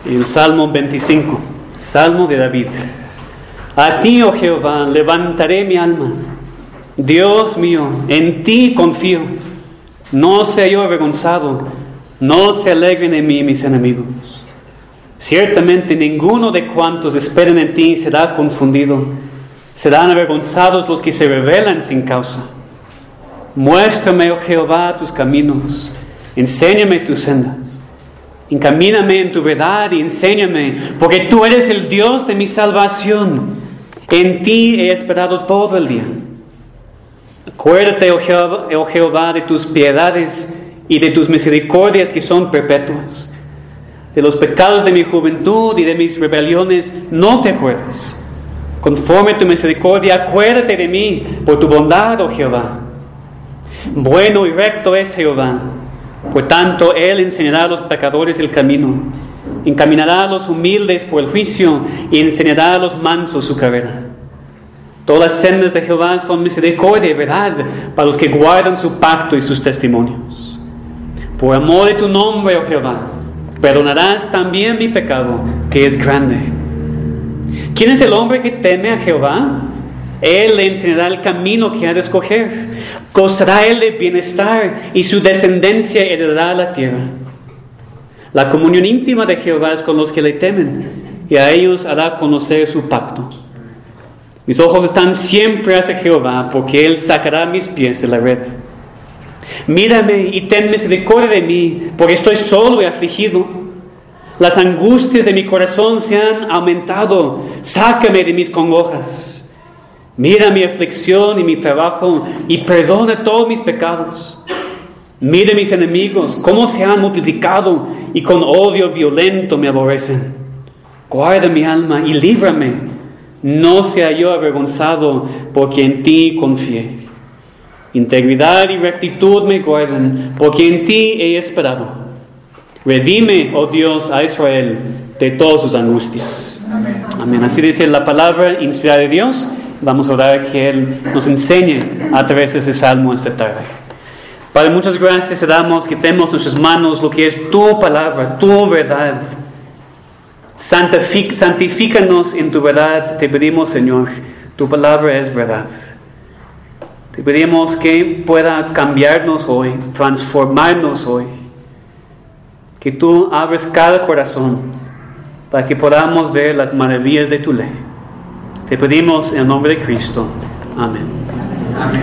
El Salmo 25, Salmo de David. A ti, oh Jehová, levantaré mi alma. Dios mío, en ti confío. No sea yo avergonzado, no se alegren en mí mis enemigos. Ciertamente ninguno de cuantos esperan en ti será confundido. Serán avergonzados los que se rebelan sin causa. Muéstrame, oh Jehová, tus caminos. Enséñame tus sendas. Encamíname en tu verdad y enséñame, porque tú eres el Dios de mi salvación. En ti he esperado todo el día. Acuérdate, oh Jehová, de tus piedades y de tus misericordias que son perpetuas. De los pecados de mi juventud y de mis rebeliones no te acuerdes. Conforme a tu misericordia, acuérdate de mí por tu bondad, oh Jehová. Bueno y recto es Jehová. Por tanto, Él enseñará a los pecadores el camino, encaminará a los humildes por el juicio y enseñará a los mansos su carrera. Todas las sendas de Jehová son misericordia y verdad para los que guardan su pacto y sus testimonios. Por amor de tu nombre, oh Jehová, perdonarás también mi pecado, que es grande. ¿Quién es el hombre que teme a Jehová? Él le enseñará el camino que ha de escoger. Gozará él de bienestar y su descendencia heredará la tierra. La comunión íntima de Jehová es con los que le temen, y a ellos hará conocer su pacto. Mis ojos están siempre hacia Jehová, porque Él sacará mis pies de la red. Mírame y ten misericordia de mí, porque estoy solo y afligido. Las angustias de mi corazón se han aumentado. Sácame de mis congojas. Mira mi aflicción y mi trabajo y perdona todos mis pecados. Mira mis enemigos, cómo se han multiplicado y con odio violento me aborrecen. Guarda mi alma y líbrame. No sea yo avergonzado, porque en ti confié. Integridad y rectitud me guardan, porque en ti he esperado. Redime, oh Dios, a Israel de todas sus angustias. Amén. Amén. Así dice la palabra inspirada de Dios. Vamos a orar que Él nos enseñe a través de ese salmo esta tarde. Padre, muchas gracias te damos que tenemos en nuestras manos lo que es tu palabra, tu verdad. Santifícanos en tu verdad, te pedimos, Señor. Tu palabra es verdad. Te pedimos que pueda cambiarnos hoy, transformarnos hoy. Que tú abres cada corazón para que podamos ver las maravillas de tu ley. Te pedimos en el nombre de Cristo. Amén. Amén.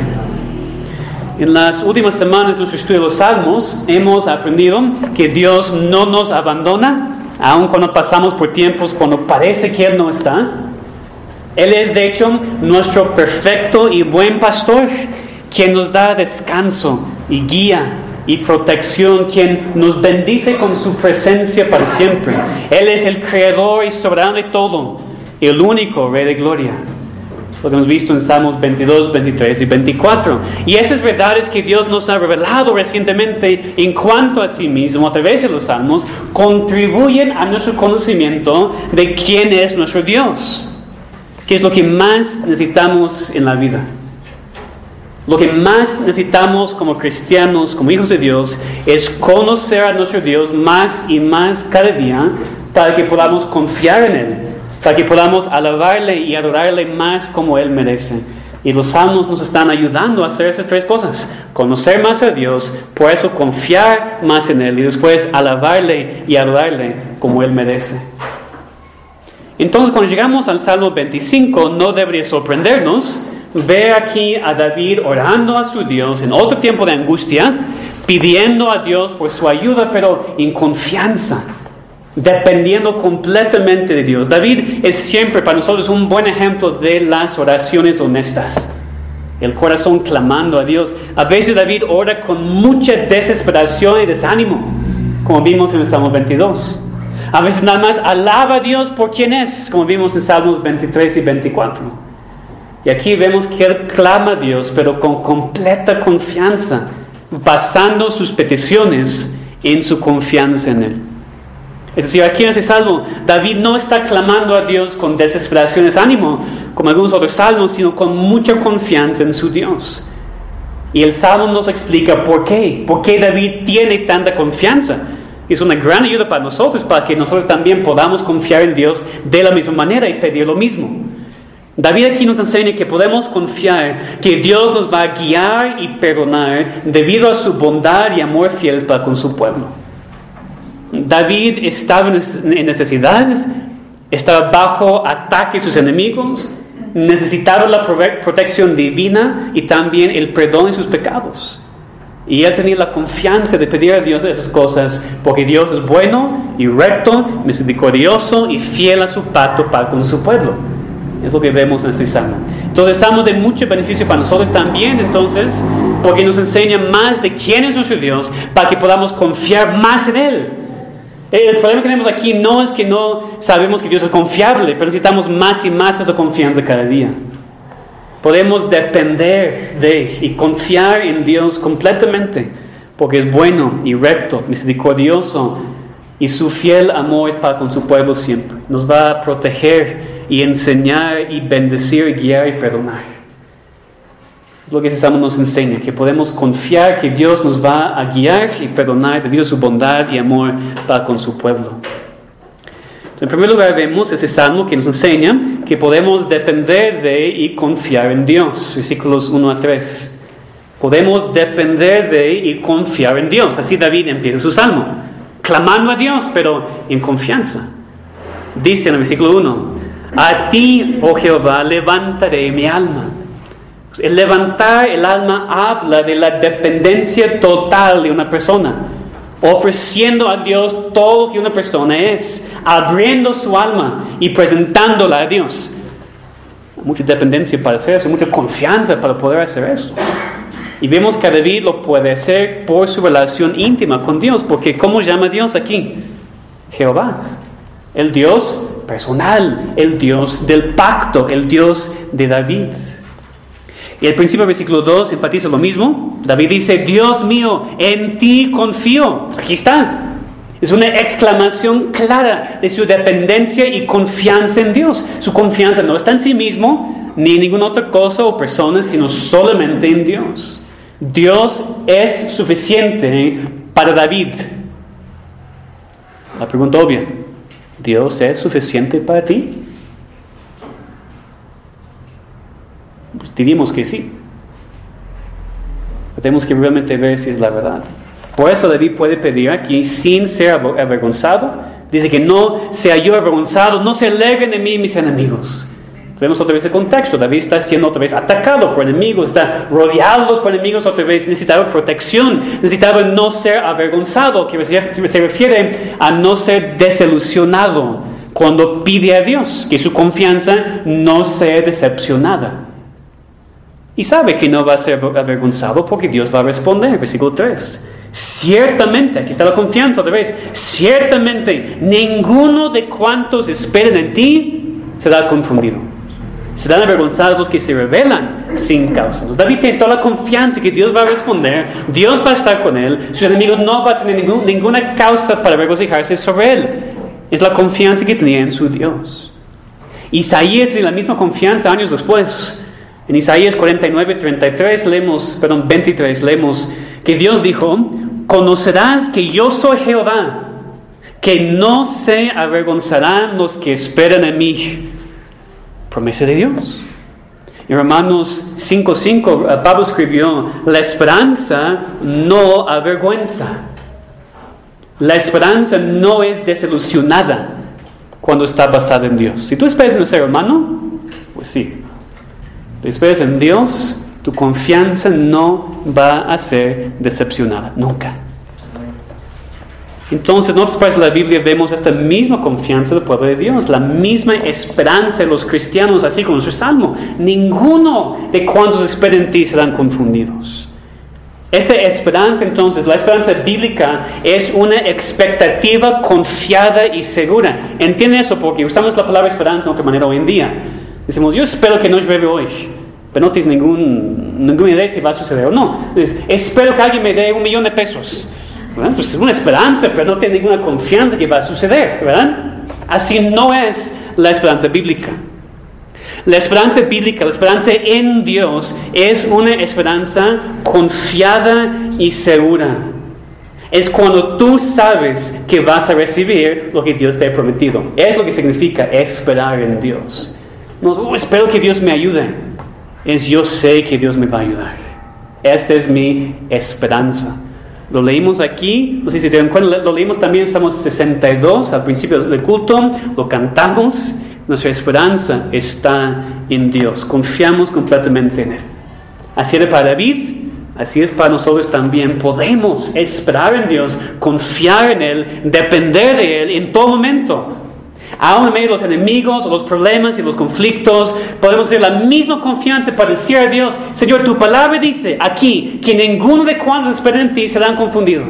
En las últimas semanas de nuestro estudio de los Salmos hemos aprendido que Dios no nos abandona, aun cuando pasamos por tiempos cuando parece que Él no está. Él es de hecho nuestro perfecto y buen pastor, quien nos da descanso y guía y protección, quien nos bendice con su presencia para siempre. Él es el creador y soberano de todo, el único Rey de Gloria. Lo que hemos visto en Salmos 22, 23 y 24. Y esas verdades que Dios nos ha revelado recientemente en cuanto a sí mismo a través de los Salmos contribuyen a nuestro conocimiento de quién es nuestro Dios. ¿Qué es lo que más necesitamos en la vida? Lo que más necesitamos como cristianos, como hijos de Dios, es conocer a nuestro Dios más y más cada día para que podamos confiar en Él, para que podamos alabarle y adorarle más como Él merece. Y los salmos nos están ayudando a hacer esas tres cosas: conocer más a Dios, por eso confiar más en Él y después alabarle y adorarle como Él merece. Entonces, cuando llegamos al Salmo 25, no debería sorprendernos ver aquí a David orando a su Dios en otro tiempo de angustia, pidiendo a Dios por su ayuda, pero en confianza, dependiendo completamente de Dios. David es siempre para nosotros un buen ejemplo de las oraciones honestas. El corazón clamando a Dios. A veces David ora con mucha desesperación y desánimo, como vimos en el Salmo 22. A veces nada más alaba a Dios por quien es, como vimos en Salmos 23 y 24. Y aquí vemos que él clama a Dios, pero con completa confianza, basando sus peticiones en su confianza en Él. Es decir, aquí en este salmo, David no está clamando a Dios con desesperación, desánimo, como algunos otros salmos, sino con mucha confianza en su Dios. Y el salmo nos explica por qué. ¿Por qué David tiene tanta confianza? Es una gran ayuda para nosotros, para que nosotros también podamos confiar en Dios de la misma manera y pedir lo mismo. David aquí nos enseña que podemos confiar que Dios nos va a guiar y perdonar debido a su bondad y amor fieles para con su pueblo. David estaba en necesidad, estaba bajo ataque de sus enemigos, necesitaba la protección divina y también el perdón de sus pecados. Y él tenía la confianza de pedir a Dios esas cosas, porque Dios es bueno y recto, misericordioso y fiel a su pacto para con su pueblo. Es lo que vemos en este salmo. Entonces, salmos de mucho beneficio para nosotros también, entonces, porque nos enseña más de quién es nuestro Dios, para que podamos confiar más en Él. El problema que tenemos aquí no es que no sabemos que Dios es confiable, pero necesitamos más y más esa confianza cada día. Podemos depender de y confiar en Dios completamente, porque es bueno y recto, misericordioso, y su fiel amor es para con su pueblo siempre. Nos va a proteger y enseñar y bendecir, guiar y perdonar. Es lo que ese salmo nos enseña, que podemos confiar que Dios nos va a guiar y perdonar debido a su bondad y amor para con su pueblo. Entonces, en primer lugar vemos ese salmo que nos enseña que podemos depender de y confiar en Dios. Versículos 1 a 3. Podemos depender de y confiar en Dios. Así David empieza su salmo, clamando a Dios, pero en confianza. Dice en el versículo 1, a ti, oh Jehová, levantaré mi alma. El levantar el alma habla de la dependencia total de una persona, ofreciendo a Dios todo lo que una persona es, abriendo su alma y presentándola a Dios. Mucha dependencia para hacer eso, mucha confianza para poder hacer eso. Y vemos que David lo puede hacer por su relación íntima con Dios, porque ¿cómo llama Dios aquí? Jehová, el Dios personal, el Dios del pacto, el Dios de David. Y al principio del versículo 2 enfatiza lo mismo. David dice, Dios mío, en ti confío. Aquí está. Es una exclamación clara de su dependencia y confianza en Dios. Su confianza no está en sí mismo, ni en ninguna otra cosa o persona, sino solamente en Dios. Dios es suficiente para David. La pregunta obvia, ¿Dios es suficiente para ti? Pues diríamos que sí. Pero tenemos que realmente ver si es la verdad. Por eso David puede pedir aquí sin ser avergonzado. Dice que no sea yo avergonzado, no se alegren de mí mis enemigos. Vemos otra vez el contexto. David está siendo otra vez atacado por enemigos, está rodeado por enemigos otra vez, necesitaba protección, necesitaba no ser avergonzado, que se refiere a no ser desilusionado cuando pide a Dios, que su confianza no sea decepcionada. Y sabe que no va a ser avergonzado porque Dios va a responder. Versículo 3. Ciertamente, aquí está la confianza otra vez, ciertamente ninguno de cuantos esperan en ti será confundido. Serán avergonzados los que se rebelan sin causa. David tiene toda la confianza que Dios va a responder, Dios va a estar con él, sus enemigos no van a tener ninguna causa para regocijarse sobre él. Es la confianza que tenía en su Dios. Isaías tiene la misma confianza años después. En Isaías 23 leemos que Dios dijo, conocerás que yo soy Jehová, que no se avergonzarán los que esperan en mí. Promesa de Dios. En Romanos 5:5 Pablo escribió, la esperanza no avergüenza. La esperanza no es desilusionada cuando está basada en Dios. Si tú esperas en el ser humano, pues sí. Si esperas en Dios, tu confianza no va a ser decepcionada, nunca. Entonces, en otras partes de la Biblia vemos esta misma confianza del pueblo de Dios, la misma esperanza de los cristianos, así como nuestro salmo. Ninguno de cuantos esperan en ti serán confundidos. Esta esperanza, entonces, la esperanza bíblica es una expectativa confiada y segura. ¿Entienden eso? Porque usamos la palabra esperanza de otra manera hoy en día. Decimos, yo espero que no llueve hoy, pero no tienes ninguna idea si va a suceder o no. Entonces, espero que alguien me dé $1,000,000 pesos. ¿Verdad? Pues es una esperanza, pero no tiene ninguna confianza que va a suceder, ¿verdad? Así no es la esperanza bíblica. La esperanza bíblica, la esperanza en Dios, es una esperanza confiada y segura. Es cuando tú sabes que vas a recibir lo que Dios te ha prometido. Es lo que significa esperar en Dios. No, espero que Dios me ayude. Es yo sé que Dios me va a ayudar. Esta es mi esperanza. Lo leímos aquí, no sé si te dan cuenta, lo leímos también en Salmos 62 al principio del culto, lo cantamos. Nuestra esperanza está en Dios. Confiamos completamente en Él. Así era para David. Así es para nosotros también. Podemos esperar en Dios, confiar en Él, depender de Él en todo momento. Aún en medio de los enemigos, los problemas y los conflictos, podemos tener la misma confianza para decir a Dios: Señor, tu palabra dice aquí que ninguno de cuantos esperan en ti será confundido.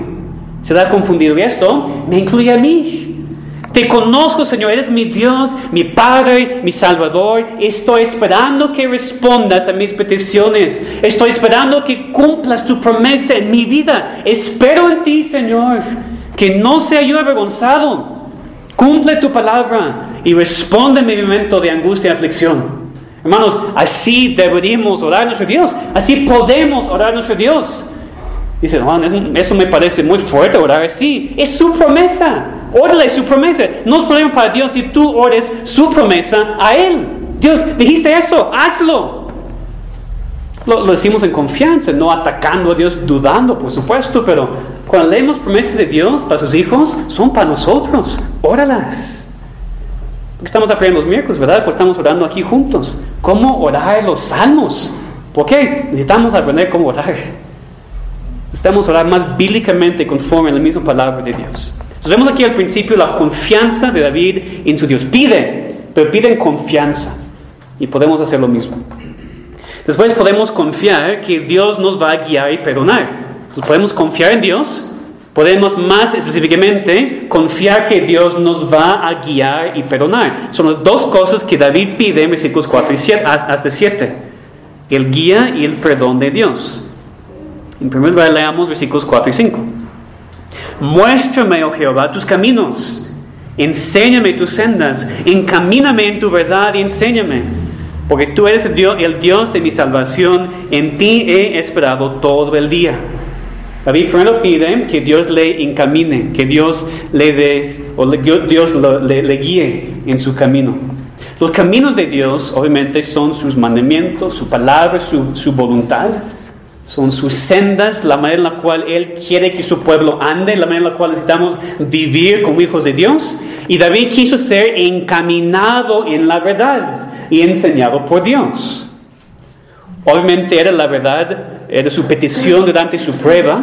Y esto me incluye a mí. Te conozco, Señor, eres mi Dios, mi Padre, mi Salvador. Estoy esperando que respondas a mis peticiones. Estoy esperando que cumplas tu promesa en mi vida. Espero en ti, Señor, que no sea yo avergonzado. Cumple tu palabra y responde en mi momento de angustia y aflicción. Hermanos, así deberíamos orar a nuestro Dios. Así podemos orar a nuestro Dios. Dice, eso me parece muy fuerte orar así. Es su promesa. Órale su promesa. No es problema para Dios si tú ores su promesa a Él. Dios, dijiste eso, hazlo. Lo decimos en confianza, no atacando a Dios, dudando, por supuesto, pero cuando leemos promesas de Dios para sus hijos, son para nosotros. Óralas. Porque estamos aprendiendo los miércoles, ¿verdad? Pues estamos orando aquí juntos. ¿Cómo orar los salmos? ¿Por qué? Necesitamos aprender cómo orar. Necesitamos orar más bíblicamente conforme a la misma palabra de Dios. Entonces vemos aquí al principio la confianza de David en su Dios. Pide, pero pide en confianza. Y podemos hacer lo mismo. Después podemos confiar que Dios nos va a guiar y perdonar. Entonces podemos confiar en Dios. Podemos más específicamente confiar que Dios nos va a guiar y perdonar. Son las dos cosas que David pide en versículos 4 y 7, hasta 7. El guía y el perdón de Dios. En primer lugar, leamos versículos 4 y 5. Muéstrame, oh Jehová, tus caminos. Enséñame tus sendas. Encamíname en tu verdad y enséñame. Porque tú eres el Dios de mi salvación. En ti he esperado todo el día. David primero pide que Dios le encamine, que Dios le dé, o Dios le guíe en su camino. Los caminos de Dios, obviamente, son sus mandamientos, su palabra, su voluntad. Son sus sendas, la manera en la cual Él quiere que su pueblo ande, la manera en la cual necesitamos vivir como hijos de Dios. Y David quiso ser encaminado en la verdad y enseñado por Dios. Obviamente era la verdad, era su petición durante su prueba.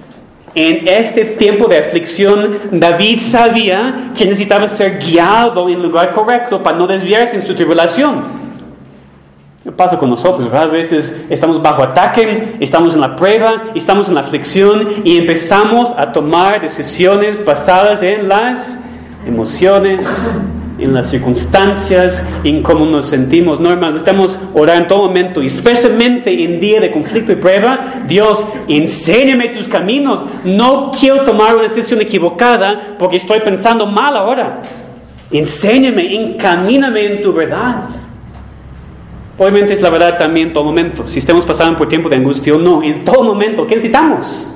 En este tiempo de aflicción, David sabía que necesitaba ser guiado en el lugar correcto para no desviarse en su tribulación. ¿Qué pasa con nosotros? ¿Verdad? A veces estamos bajo ataque, estamos en la prueba, estamos en la aflicción y empezamos a tomar decisiones basadas en las emociones, en las circunstancias, en cómo nos sentimos. No, hermanos, necesitamos orar en todo momento, y especialmente en día de conflicto y prueba. Dios, enséñame tus caminos. No quiero tomar una decisión equivocada porque estoy pensando mal ahora. Enséñame, encamíname en tu verdad. Obviamente es la verdad también en todo momento. Si estamos pasando por tiempo de angustia o no, en todo momento, ¿qué necesitamos?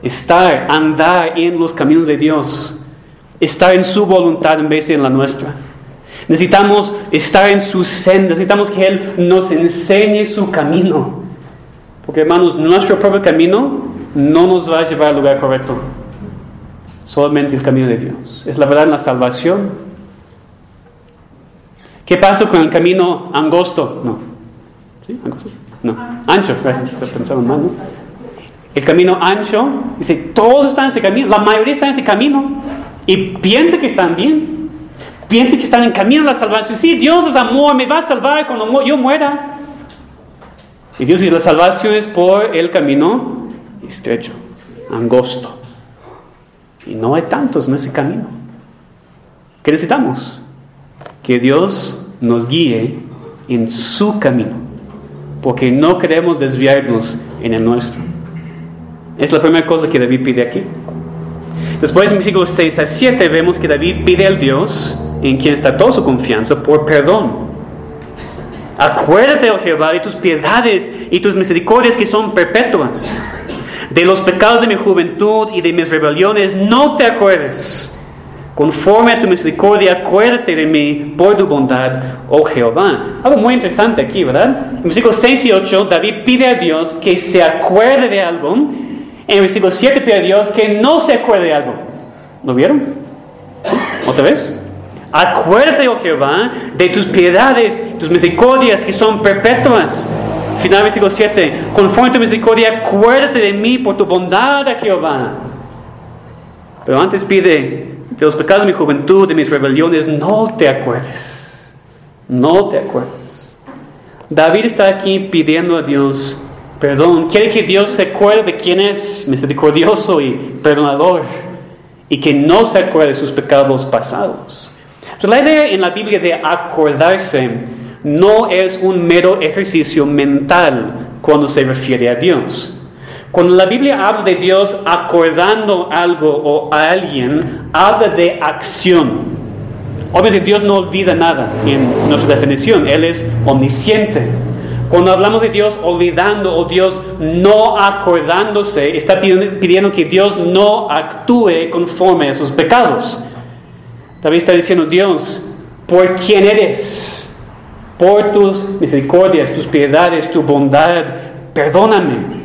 Andar en los caminos de Dios. Estar en su voluntad en vez de en la nuestra. Necesitamos estar en su senda. Necesitamos que Él nos enseñe su camino. Porque, hermanos, nuestro propio camino no nos va a llevar al lugar correcto. Solamente el camino de Dios. Es la verdad en la salvación. ¿Qué pasa con el camino angosto? No. ¿Sí? ¿Angosto? No. Ancho. Gracias. Pensaron mal, ¿no? El camino ancho, dice, todos están en ese camino. La mayoría están en ese camino. Y piensa que están bien. Piensa que están en camino a la salvación. Sí, Dios es amor, me va a salvar cuando yo muera. Y Dios dice, la salvación es por el camino estrecho, angosto. Y no hay tantos en ese camino. ¿Qué necesitamos? Que Dios nos guíe en su camino, porque no queremos desviarnos en el nuestro. Es la primera cosa que David pide aquí. Después en versículos 6 a 7 vemos que David pide al Dios en quien está toda su confianza por perdón. Acuérdate, oh Jehová, de tus piedades y tus misericordias que son perpetuas. De los pecados de mi juventud y de mis rebeliones no te acuerdes. Conforme a tu misericordia, acuérdate de mí por tu bondad, oh Jehová. Algo muy interesante aquí, ¿verdad? En versículos 6 y 8, David pide a Dios que se acuerde de algo. En versículo 7 pide a Dios que no se acuerde de algo. ¿Lo vieron? ¿Otra vez? Acuérdate, oh Jehová, de tus piedades, tus misericordias que son perpetuas. Final versículo 7. Conforme a tu misericordia, acuérdate de mí por tu bondad, oh Jehová. Pero antes pide: de los pecados de mi juventud, de mis rebeliones, no te acuerdes. No te acuerdes. David está aquí pidiendo a Dios perdón. Quiere que Dios se acuerde de quién es misericordioso y perdonador, y que no se acuerde de sus pecados pasados. Entonces, la idea en la Biblia de acordarse no es un mero ejercicio mental cuando se refiere a Dios. Cuando la Biblia habla de Dios acordando algo o a alguien, habla de acción. Obviamente Dios no olvida nada en nuestra definición. Él es omnisciente. Cuando hablamos de Dios olvidando o Dios no acordándose, está pidiendo que Dios no actúe conforme a sus pecados. David está diciendo: Dios, por quién eres, por tus misericordias, tus piedades, tu bondad, perdóname.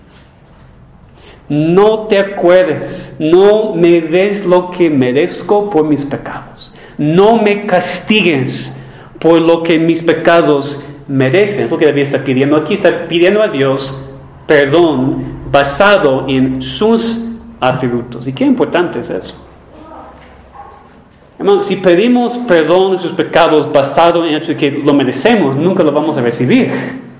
No te acuerdes, no me des lo que merezco por mis pecados. No me castigues por lo que mis pecados merecen. Es lo que David está pidiendo aquí. Está pidiendo a Dios perdón basado en sus atributos. ¿Y qué importante es eso? Hermano, si pedimos perdón de sus pecados basado en el hecho de que lo merecemos, nunca lo vamos a recibir.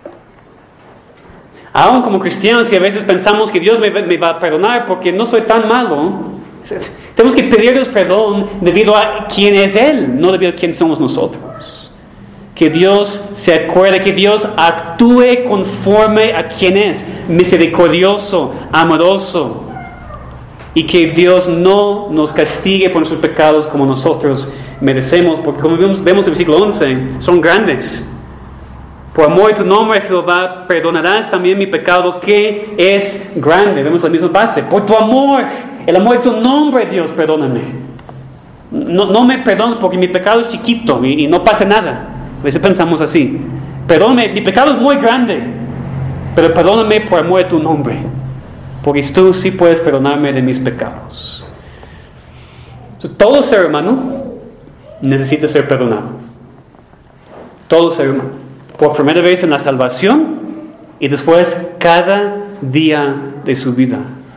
Aún como cristianos, si a veces pensamos que Dios me va a perdonar porque no soy tan malo, tenemos que pedirles perdón debido a quién es Él, no debido a quién somos nosotros. Que Dios se acuerde, que Dios actúe conforme a quién es, misericordioso, amoroso, y que Dios no nos castigue por nuestros pecados como nosotros merecemos, porque como vemos en el versículo 11, son grandes. Por amor de tu nombre, Jehová, perdonarás también mi pecado que es grande. Vemos la misma base. Por tu amor, el amor de tu nombre, Dios, perdóname. No me perdones porque mi pecado es chiquito y no pasa nada. A veces pensamos así. Perdóname, mi pecado es muy grande, pero perdóname por amor de tu nombre, porque tú sí puedes perdonarme de mis pecados. Todo ser humano necesita ser perdonado. Todo ser humano. Por primera vez en la salvación y después cada día de su vida.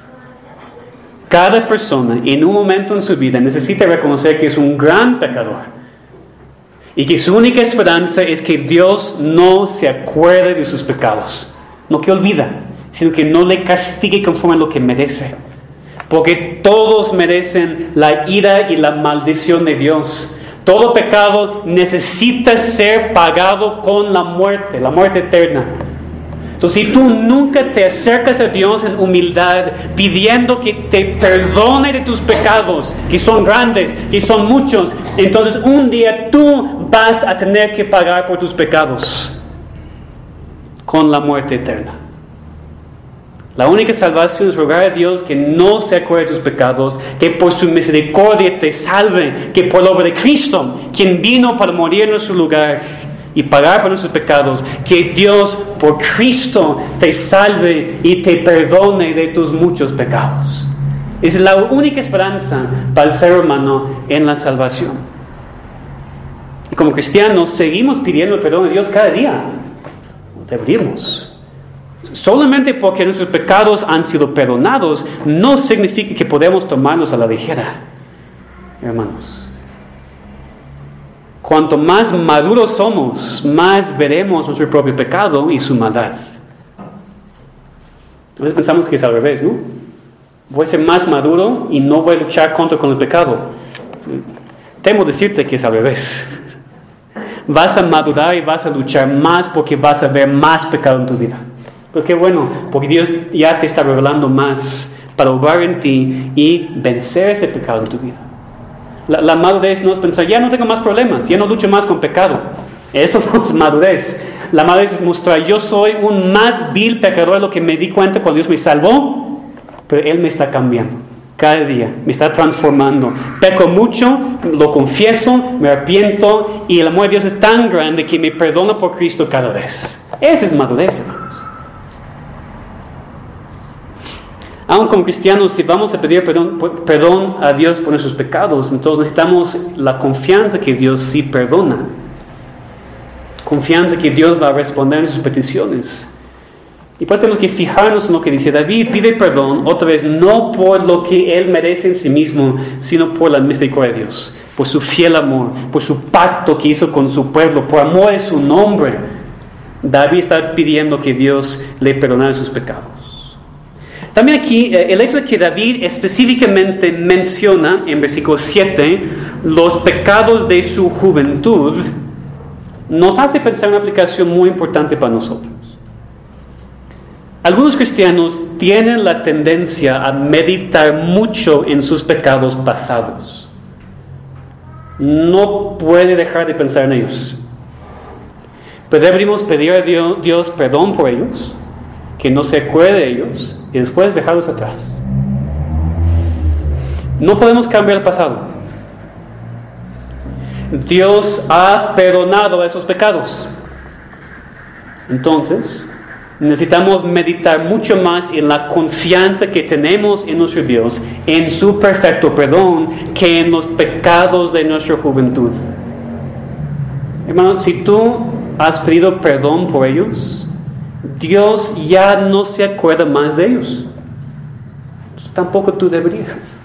Cada persona en un momento en su vida necesita reconocer que es un gran pecador y que su única esperanza es que Dios no se acuerde de sus pecados. No que olvida, sino que no le castigue conforme a lo que merece. Porque todos merecen la ira y la maldición de Dios. Todo pecado necesita ser pagado con la muerte eterna. Entonces, si tú nunca te acercas a Dios en humildad, pidiendo que te perdone de tus pecados, que son grandes, que son muchos, entonces un día tú vas a tener que pagar por tus pecados con la muerte eterna. La única salvación es rogar a Dios que no se acuerde de tus pecados, que por su misericordia te salve, que por la obra de Cristo, quien vino para morir en nuestro lugar y pagar por nuestros pecados, que Dios por Cristo te salve y te perdone de tus muchos pecados. Es la única esperanza para el ser humano en la salvación. Y como cristianos seguimos pidiendo el perdón de Dios cada día. Deberíamos. Solamente porque nuestros pecados han sido perdonados no significa que podemos tomarlos a la ligera, hermanos. Cuanto más maduros somos, más veremos nuestro propio pecado y su maldad. A veces pensamos que es al revés, ¿no? Voy a ser más maduro y no voy a luchar con el pecado. Temo decirte que es al revés. Vas a madurar y vas a luchar más porque vas a ver más pecado en tu vida. Pero qué bueno, porque Dios ya te está revelando más para obrar en ti y vencer ese pecado en tu vida. La madurez no es pensar, ya no tengo más problemas, ya no lucho más con pecado. Eso no es madurez. La madre es mostrar, yo soy un más vil pecador de lo que me di cuenta cuando Dios me salvó, pero Él me está cambiando. Cada día me está transformando. Peco mucho, lo confieso, me arrepiento y el amor de Dios es tan grande que me perdona por Cristo cada vez. Esa es madurez, hermanos. Aún como cristianos, si vamos a pedir perdón a Dios por nuestros pecados, entonces necesitamos la confianza que Dios sí perdona. Confianza que Dios va a responder en sus peticiones. Y pues tenemos que fijarnos en lo que dice David. Pide perdón, otra vez, no por lo que él merece en sí mismo, sino por la misericordia de Dios, por su fiel amor, por su pacto que hizo con su pueblo, por amor de su nombre. David está pidiendo que Dios le perdone sus pecados. También aquí, el hecho de que David específicamente menciona en versículo 7 los pecados de su juventud, nos hace pensar una aplicación muy importante para nosotros. Algunos cristianos tienen la tendencia a meditar mucho en sus pecados pasados. No puede dejar de pensar en ellos. Pero deberíamos pedir a Dios perdón por ellos, que no se acuerde de ellos y después dejarlos atrás. No podemos cambiar el pasado. Dios ha perdonado esos pecados. Entonces, necesitamos meditar mucho más en la confianza que tenemos en nuestro Dios, en su perfecto perdón, que en los pecados de nuestra juventud. Hermano, si tú has pedido perdón por ellos, Dios ya no se acuerda más de ellos. Tampoco tú deberías.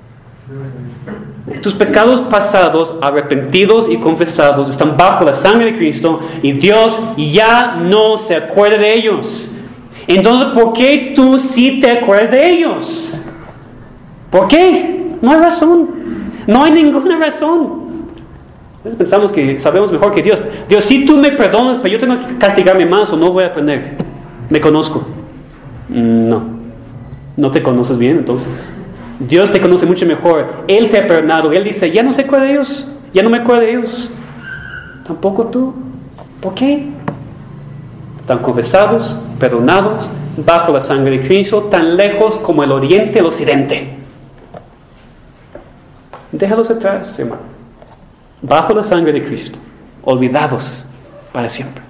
Tus pecados pasados, arrepentidos y confesados, están bajo la sangre de Cristo y Dios ya no se acuerda de ellos. Entonces, ¿por qué tú sí te acuerdas de ellos? ¿Por qué? No hay razón. No hay ninguna razón. A veces pensamos que sabemos mejor que Dios. Dios, si tú me perdonas, pero yo tengo que castigarme más o no voy a aprender. Me conozco. No te conoces bien, entonces. Dios te conoce mucho mejor. Él te ha perdonado. Él dice, ya no se acuerda de ellos. Ya no me acuerdo de ellos. Tampoco tú. ¿Por qué? Están confesados, perdonados, bajo la sangre de Cristo, tan lejos como el oriente y el occidente. Déjalos atrás, hermano. Bajo la sangre de Cristo. Olvidados para siempre.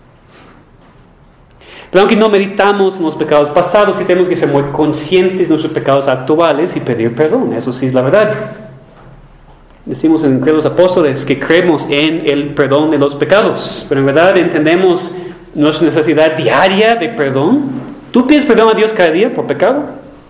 Pero aunque no meditamos en los pecados pasados, sí tenemos que ser muy conscientes de nuestros pecados actuales y pedir perdón. Eso sí es la verdad. Decimos en los apóstoles que creemos en el perdón de los pecados, pero en verdad entendemos nuestra necesidad diaria de perdón. ¿Tú pides perdón a Dios cada día por pecado?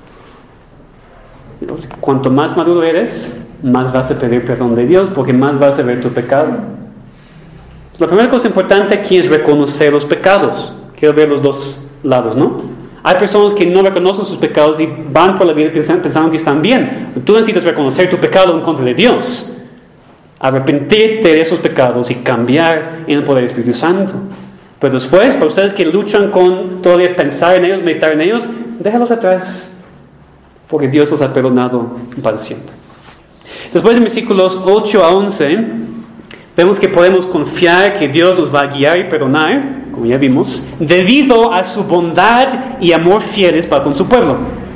Cuanto más maduro eres, más vas a pedir perdón de Dios, porque más vas a ver tu pecado. La primera cosa importante aquí es reconocer los pecados. Quiero ver los dos lados, ¿no? Hay personas que no reconocen sus pecados y van por la vida pensando que están bien. Tú necesitas reconocer tu pecado en contra de Dios, arrepentirte de esos pecados y cambiar en el poder del Espíritu Santo. Pero después, para ustedes que luchan con todavía pensar en ellos, meditar en ellos, déjalos atrás, porque Dios los ha perdonado para siempre. Después, en versículos 8 a 11, vemos que podemos confiar que Dios nos va a guiar y perdonar, como ya vimos, debido a su bondad y amor fieles para con su pueblo.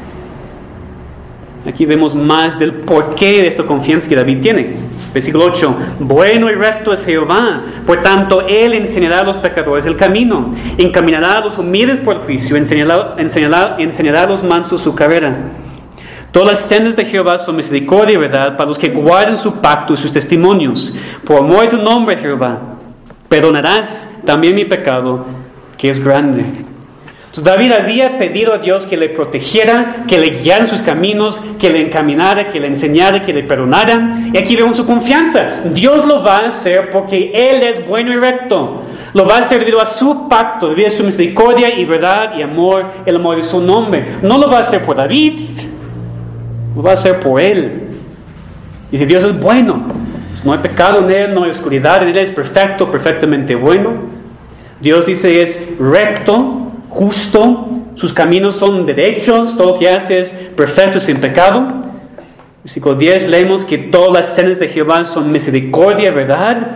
Aquí vemos más del porqué de esta confianza que David tiene. Versículo 8. Bueno y recto es Jehová, por tanto Él enseñará a los pecadores el camino, encaminará a los humildes por el juicio, enseñará a los mansos su carrera. Todas las sendas de Jehová son misericordia y verdad para los que guardan su pacto y sus testimonios. Por amor de tu nombre, Jehová, perdonarás también mi pecado, que es grande. Entonces David había pedido a Dios que le protegiera, que le guiara en sus caminos, que le encaminara, que le enseñara, que le perdonara. Y aquí vemos su confianza. Dios lo va a hacer porque Él es bueno y recto. Lo va a hacer debido a su pacto, debido a su misericordia y verdad y amor, el amor de su nombre. No lo va a hacer por David, lo va a hacer por Él. Y si Dios es bueno, no hay pecado en Él, no hay oscuridad en Él, es perfecto, perfectamente bueno. Dios dice es recto, justo, sus caminos son derechos, todo lo que hace es perfecto y sin pecado. Versículo 10 leemos que todas las sendas de Jehová son misericordia, verdad.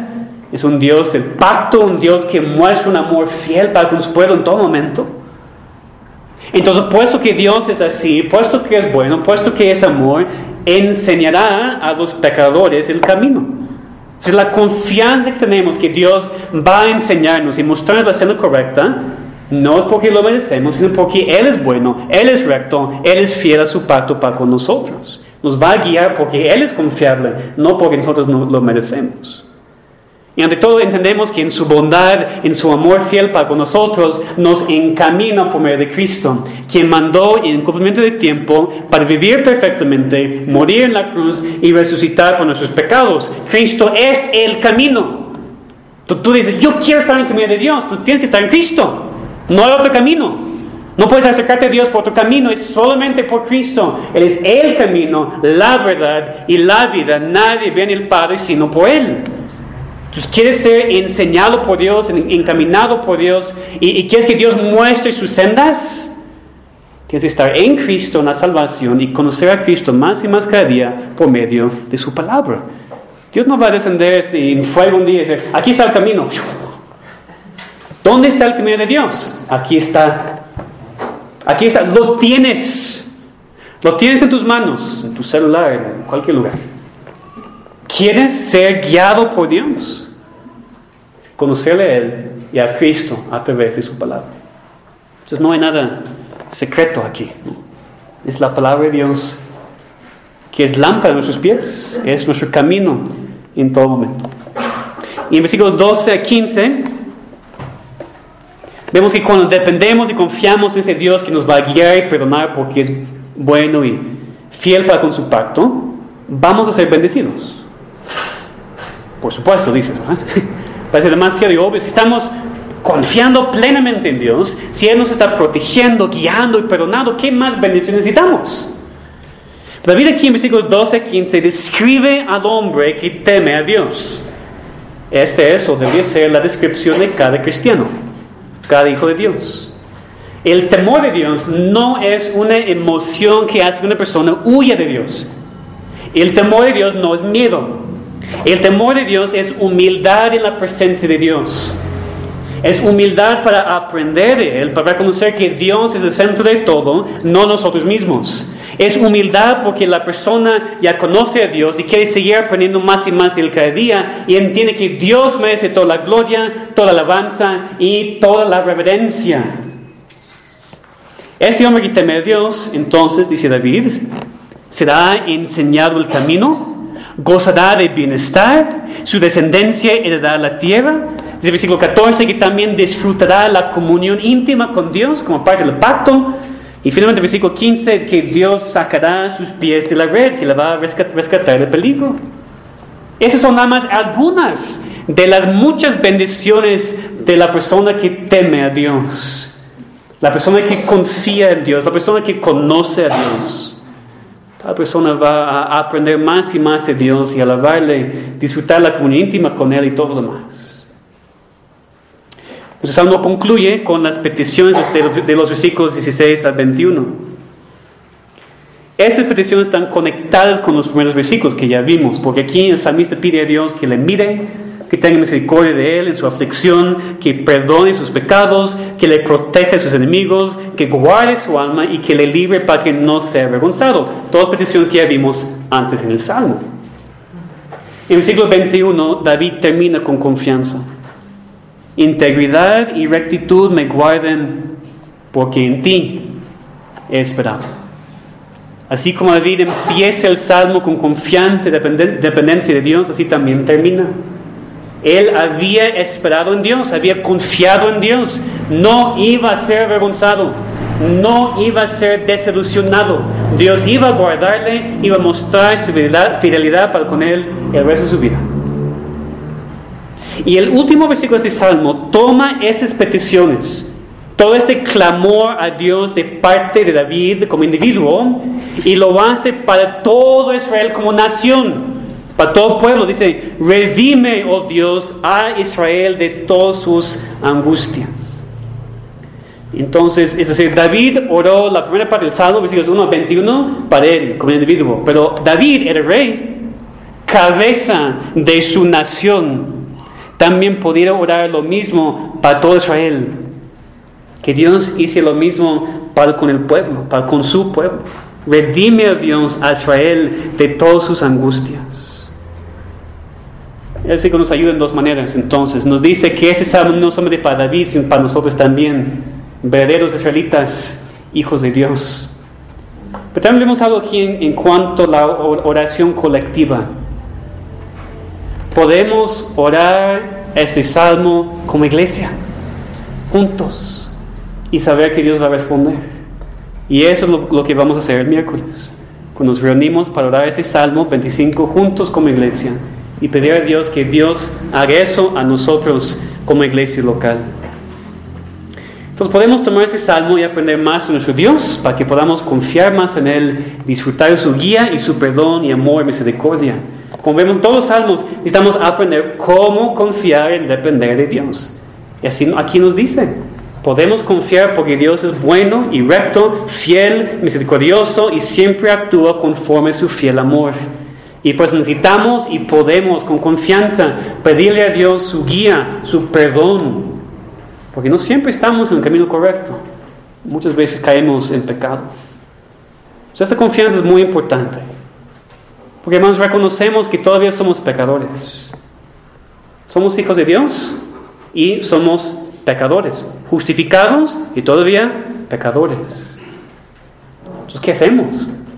Es un Dios del pacto, un Dios que muestra un amor fiel para con su pueblo en todo momento. Entonces, puesto que Dios es así, puesto que es bueno, puesto que es amor, enseñará a los pecadores el camino. Es la confianza que tenemos que Dios va a enseñarnos y mostrarnos la senda correcta, no es porque lo merecemos, sino porque Él es bueno, Él es recto, Él es fiel a su pacto para con nosotros. Nos va a guiar porque Él es confiable, no porque nosotros no lo merecemos. Y ante todo entendemos que en su bondad, en su amor fiel para con nosotros, nos encamina por medio de Cristo, quien mandó en cumplimiento de tiempo para vivir perfectamente, morir en la cruz y resucitar por nuestros pecados. Cristo es el camino. Tú dices, yo quiero estar en el camino de Dios. Tú tienes que estar en Cristo. No hay otro camino. No puedes acercarte a Dios por otro camino. Es solamente por Cristo. Él es el camino, la verdad y la vida. Nadie viene al Padre sino por Él. Entonces, ¿quieres ser enseñado por Dios, encaminado por Dios y quieres que Dios muestre sus sendas? Tienes que estar en Cristo, en la salvación, y conocer a Cristo más y más cada día por medio de su palabra. Dios no va a descender en fuego un día y decir, aquí está el camino. ¿Dónde está el camino de Dios? Aquí está. Aquí está. Lo tienes. Lo tienes en tus manos, en tu celular, en cualquier lugar. ¿Quieres ser guiado por Dios? Conocerle a Él y a Cristo a través de su palabra. Entonces no hay nada secreto aquí. Es la palabra de Dios que es lámpara de nuestros pies, es nuestro camino en todo momento. Y en versículos 12 a 15 vemos que cuando dependemos y confiamos en ese Dios que nos va a guiar y perdonar porque es bueno y fiel para con su pacto, vamos a ser bendecidos. Por supuesto, dice, ¿verdad? Parece demasiado obvio. Si estamos confiando plenamente en Dios, si Él nos está protegiendo, guiando y perdonando, ¿qué más bendición necesitamos? David aquí en versículos 12 a 15 describe al hombre que teme a Dios. Este es o debería ser la descripción de cada cristiano, cada hijo de Dios. El temor de Dios no es una emoción que hace que una persona huya de Dios. El temor de Dios no es miedo. El temor de Dios es humildad en la presencia de Dios. Es humildad para aprender de Él, para reconocer que Dios es el centro de todo, no nosotros mismos. Es humildad porque la persona ya conoce a Dios y quiere seguir aprendiendo más y más de Él cada día y entiende que Dios merece toda la gloria, toda la alabanza y toda la reverencia. Este hombre que teme a Dios, entonces, dice David, será enseñado el camino, gozará de bienestar, su descendencia heredará la tierra. Dice el versículo 14 que también disfrutará la comunión íntima con Dios como parte del pacto. Y finalmente el versículo 15 que Dios sacará sus pies de la red, que le va a rescatar del peligro. Esas son nada más algunas de las muchas bendiciones de la persona que teme a Dios, la persona que confía en Dios, la persona que conoce a Dios. Cada persona va a aprender más y más de Dios y alabarle, disfrutar la comunión íntima con Él y todo lo demás. El Salmo concluye con las peticiones de los versículos 16 al 21. Esas peticiones están conectadas con los primeros versículos que ya vimos, porque aquí el salmista pide a Dios que le mire, que tenga misericordia de Él en su aflicción, que perdone sus pecados, que le proteja de sus enemigos, que guarde su alma y que le libre para que no sea avergonzado. Todas peticiones que ya vimos antes en el Salmo. En el versículo 21, David termina con confianza. Integridad y rectitud me guarden, porque en ti he esperado. Así como David empieza el Salmo con confianza y dependencia de Dios, así también termina. Él había esperado en Dios, había confiado en Dios, no iba a ser avergonzado, no iba a ser desilusionado. Dios iba a guardarle, iba a mostrar su fidelidad para con él el resto de su vida. Y el último versículo de este Salmo toma esas peticiones, todo este clamor a Dios de parte de David como individuo, y lo hace para todo Israel como nación. Para todo pueblo, dice, redime, oh Dios, a Israel de todas sus angustias. Entonces, es decir, David oró la primera parte del Salmo, versículos 1 a 21, para él, como individuo. Pero David era rey, cabeza de su nación, también pudiera orar lo mismo para todo Israel. Que Dios hice lo mismo con el pueblo, con su pueblo. Redime a Dios, a Israel, de todas sus angustias. El sí que nos ayuda en dos maneras. Entonces, nos dice que ese salmo no solamente para David, sino para nosotros también, verdaderos israelitas, hijos de Dios. Pero también vemos algo aquí en cuanto a la oración colectiva. Podemos orar este salmo como iglesia, juntos, y saber que Dios va a responder. Y eso es lo que vamos a hacer el miércoles, cuando nos reunimos para orar ese salmo 25 juntos como iglesia, y pedir a Dios que Dios haga eso a nosotros como iglesia local. Entonces podemos tomar ese salmo y aprender más de nuestro Dios, para que podamos confiar más en Él, disfrutar de su guía y su perdón y amor y misericordia. Como vemos en todos los salmos, necesitamos aprender cómo confiar en depender de Dios. Y así aquí nos dice, podemos confiar porque Dios es bueno y recto, fiel, misericordioso y siempre actúa conforme a su fiel amor. Y pues necesitamos y podemos con confianza pedirle a Dios su guía, su perdón, porque no siempre estamos en el camino correcto. Muchas veces caemos en pecado. Esta confianza es muy importante. Porque hermanos, reconocemos que todavía somos pecadores. Somos hijos de Dios y somos pecadores. Justificados y todavía pecadores. Entonces, ¿qué hacemos?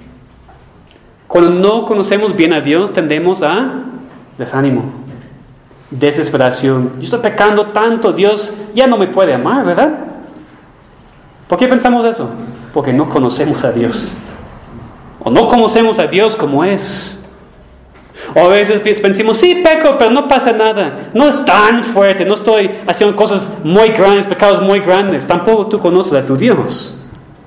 Cuando no conocemos bien a Dios, tendemos a desánimo, desesperación. Yo estoy pecando tanto, Dios ya no me puede amar, ¿verdad? ¿Por qué pensamos eso? Porque no conocemos a Dios. O no conocemos a Dios como es. O a veces pensamos, sí, peco, pero no pasa nada. No es tan fuerte, no estoy haciendo cosas muy grandes, pecados muy grandes. Tampoco tú conoces a tu Dios.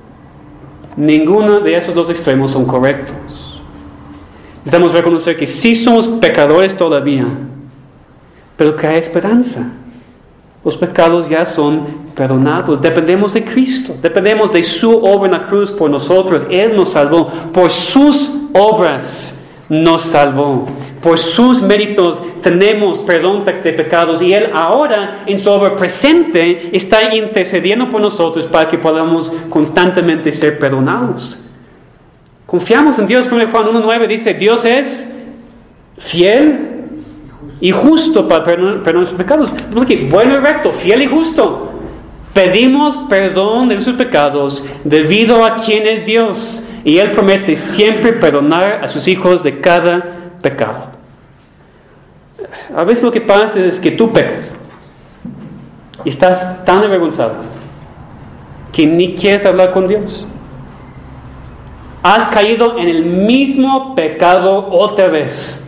Ninguno de esos dos extremos son correctos. Necesitamos reconocer que sí somos pecadores todavía, pero que hay esperanza. Los pecados ya son perdonados. Dependemos de Cristo. Dependemos de su obra en la cruz por nosotros. Él nos salvó. Por sus obras nos salvó. Por sus méritos tenemos perdón de pecados. Y Él ahora, en su obra presente, está intercediendo por nosotros para que podamos constantemente ser perdonados. Confiamos en Dios. 1 Juan 1:9 dice, Dios es fiel y justo para perdonar nuestros pecados. Aquí, bueno y recto, fiel y justo. Pedimos perdón de nuestros pecados debido a quien es Dios. Y Él promete siempre perdonar a sus hijos de cada pecado. A veces lo que pasa es que tú pecas. Y estás tan avergonzado que ni quieres hablar con Dios. Has caído en el mismo pecado otra vez.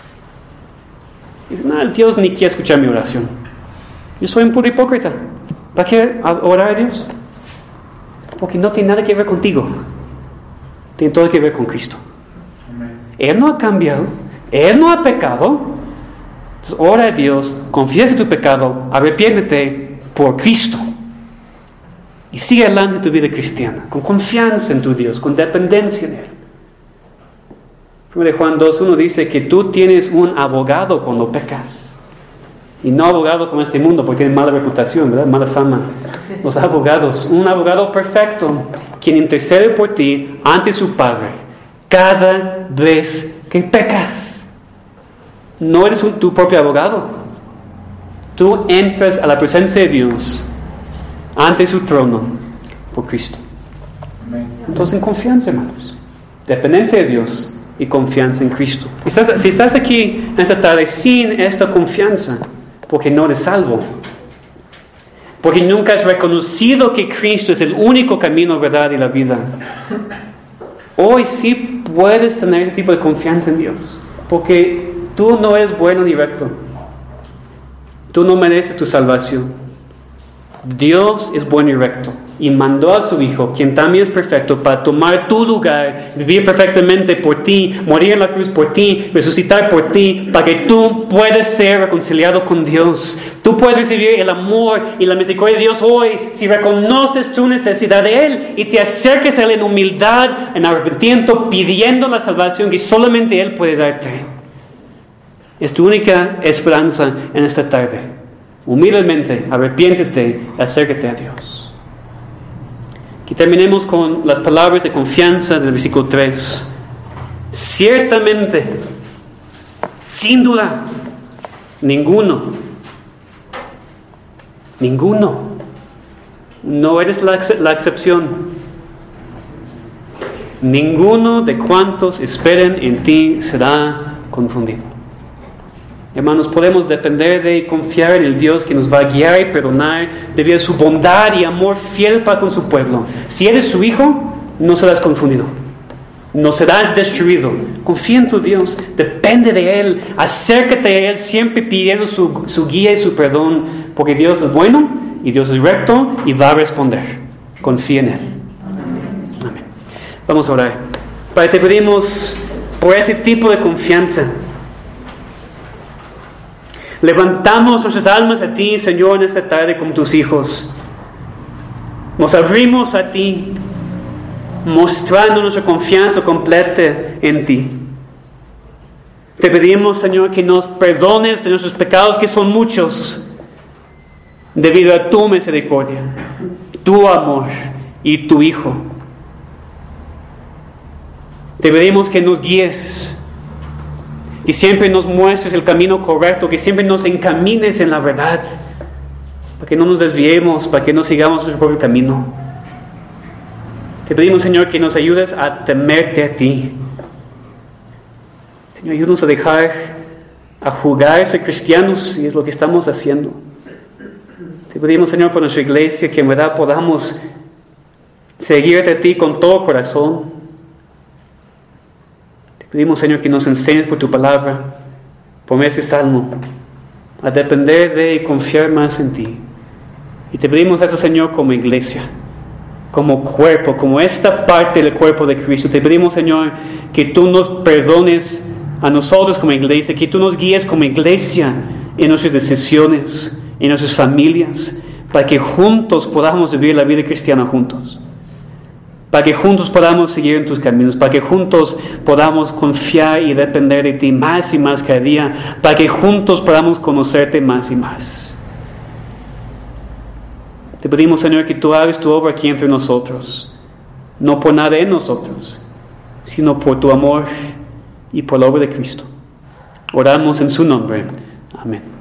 Dice, no, Dios ni quiere escuchar mi oración. Yo soy un puro hipócrita. ¿Para qué orar a Dios? Porque no tiene nada que ver contigo. Tiene todo que ver con Cristo. Amén. Él no ha cambiado. Él no ha pecado. Entonces ora a Dios, confiesa tu pecado, arrepiéntete por Cristo. Y sigue adelante tu vida cristiana, con confianza en tu Dios, con dependencia en Él. 1 Juan 2:1 dice que tú tienes un abogado cuando pecas. Y no abogado como este mundo, porque tienen mala reputación, ¿verdad? Mala fama. Los abogados, un abogado perfecto, quien intercede por ti ante su Padre cada vez que pecas. No eres tu propio abogado. Tú entras a la presencia de Dios ante su trono por Cristo. Entonces, en confianza, hermanos, dependencia de Dios y confianza en Cristo. Si estás aquí en esta tarde sin esta confianza, porque no eres salvo, porque nunca has reconocido que Cristo es el único camino, verdad y la vida, hoy sí puedes tener este tipo de confianza en Dios, porque tú no eres bueno ni recto. Tú no mereces tu salvación. Dios es bueno y recto y mandó a su Hijo, quien también es perfecto, para tomar tu lugar, vivir perfectamente por ti, morir en la cruz por ti, resucitar por ti, para que tú puedas ser reconciliado con Dios. Tú puedes recibir el amor y la misericordia de Dios hoy si reconoces tu necesidad de Él y te acerques a Él en humildad, en arrepentimiento, pidiendo la salvación que solamente Él puede darte. Es tu única esperanza en esta tarde. Humildemente, arrepiéntete y acércate a Dios. Y terminemos con las palabras de confianza del versículo 3. Ciertamente, sin duda, ninguno, no eres la excepción. Ninguno de cuantos esperen en ti será confundido. Hermanos, podemos depender de y confiar en el Dios que nos va a guiar y perdonar debido a su bondad y amor fiel para con su pueblo. Si eres su hijo, no serás confundido, no serás destruido. Confía en tu Dios, depende de Él, acércate a Él siempre pidiendo su guía y su perdón, porque Dios es bueno y Dios es recto y va a responder. Confía en Él. Amén. Vamos a orar. Padre, te pedimos por ese tipo de confianza. Levantamos nuestras almas a ti, Señor, en esta tarde como tus hijos. Nos abrimos a ti, mostrando nuestra confianza completa en ti. Te pedimos, Señor, que nos perdones de nuestros pecados, que son muchos, debido a tu misericordia, tu amor y tu Hijo. Te pedimos que nos guíes, que siempre nos muestres el camino correcto, que siempre nos encamines en la verdad, para que no nos desviemos, para que no sigamos nuestro propio camino. Te pedimos, Señor, que nos ayudes a temerte a ti. Señor, ayúdanos a dejar a jugar, ser cristianos, y es lo que estamos haciendo. Te pedimos, Señor, por nuestra iglesia, que en verdad podamos seguirte a ti con todo corazón. Pedimos, Señor, que nos enseñes por tu palabra, por este salmo, a depender de y confiar más en ti. Y te pedimos eso, Señor, como iglesia, como cuerpo, como esta parte del cuerpo de Cristo. Te pedimos, Señor, que tú nos perdones a nosotros como iglesia, que tú nos guíes como iglesia en nuestras decisiones, en nuestras familias, para que juntos podamos vivir la vida cristiana juntos. Para que juntos podamos seguir en tus caminos, para que juntos podamos confiar y depender de ti más y más cada día, para que juntos podamos conocerte más y más. Te pedimos, Señor, que tú hagas tu obra aquí entre nosotros, no por nada en nosotros, sino por tu amor y por la obra de Cristo. Oramos en su nombre. Amén.